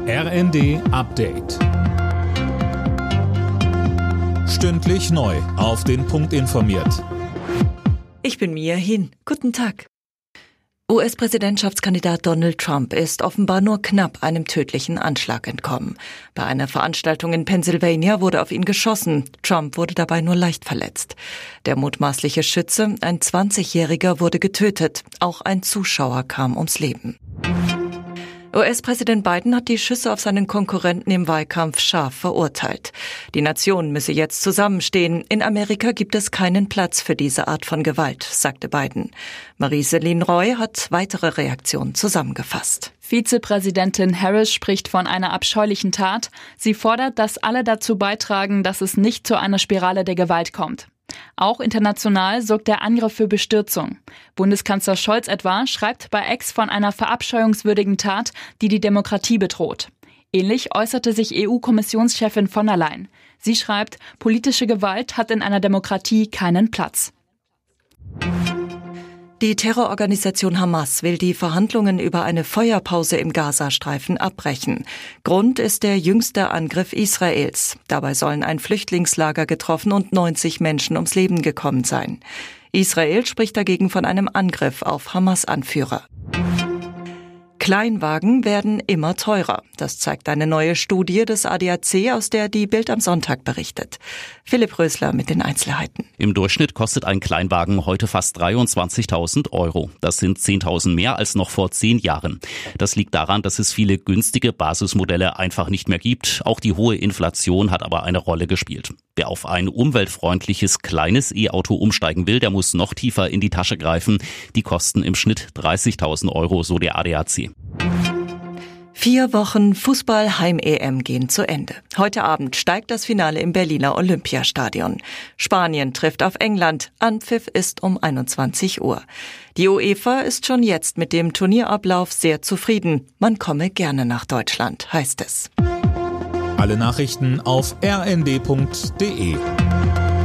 RND Update. Stündlich neu auf den Punkt informiert. Ich bin Mia Hin. Guten Tag. US-Präsidentschaftskandidat Donald Trump ist offenbar nur knapp einem tödlichen Anschlag entkommen. Bei einer Veranstaltung in Pennsylvania wurde auf ihn geschossen. Trump wurde dabei nur leicht verletzt. Der mutmaßliche Schütze, ein 20-Jähriger, wurde getötet. Auch ein Zuschauer kam ums Leben. US-Präsident Biden hat die Schüsse auf seinen Konkurrenten im Wahlkampf scharf verurteilt. Die Nation müsse jetzt zusammenstehen. In Amerika gibt es keinen Platz für diese Art von Gewalt, sagte Biden. Marie-Céline Roy hat weitere Reaktionen zusammengefasst. Vizepräsidentin Harris spricht von einer abscheulichen Tat. Sie fordert, dass alle dazu beitragen, dass es nicht zu einer Spirale der Gewalt kommt. Auch international sorgt der Angriff für Bestürzung. Bundeskanzler Scholz etwa schreibt bei X von einer verabscheuungswürdigen Tat, die die Demokratie bedroht. Ähnlich äußerte sich EU-Kommissionschefin von der Leyen. Sie schreibt, politische Gewalt hat in einer Demokratie keinen Platz. Die Terrororganisation Hamas will die Verhandlungen über eine Feuerpause im Gazastreifen abbrechen. Grund ist der jüngste Angriff Israels. Dabei sollen ein Flüchtlingslager getroffen und 90 Menschen ums Leben gekommen sein. Israel spricht dagegen von einem Angriff auf Hamas-Anführer. Kleinwagen werden immer teurer. Das zeigt eine neue Studie des ADAC, aus der die Bild am Sonntag berichtet. Philipp Rösler mit den Einzelheiten. Im Durchschnitt kostet ein Kleinwagen heute fast 23.000 Euro. Das sind 10.000 mehr als noch vor 10 Jahren. Das liegt daran, dass es viele günstige Basismodelle einfach nicht mehr gibt. Auch die hohe Inflation hat aber eine Rolle gespielt. Wer auf ein umweltfreundliches, kleines E-Auto umsteigen will, der muss noch tiefer in die Tasche greifen. Die kosten im Schnitt 30.000 Euro, so der ADAC. 4 Wochen Fußball-Heim-EM gehen zu Ende. Heute Abend steigt das Finale im Berliner Olympiastadion. Spanien trifft auf England. Anpfiff ist um 21 Uhr. Die UEFA ist schon jetzt mit dem Turnierablauf sehr zufrieden. Man komme gerne nach Deutschland, heißt es. Alle Nachrichten auf rnd.de.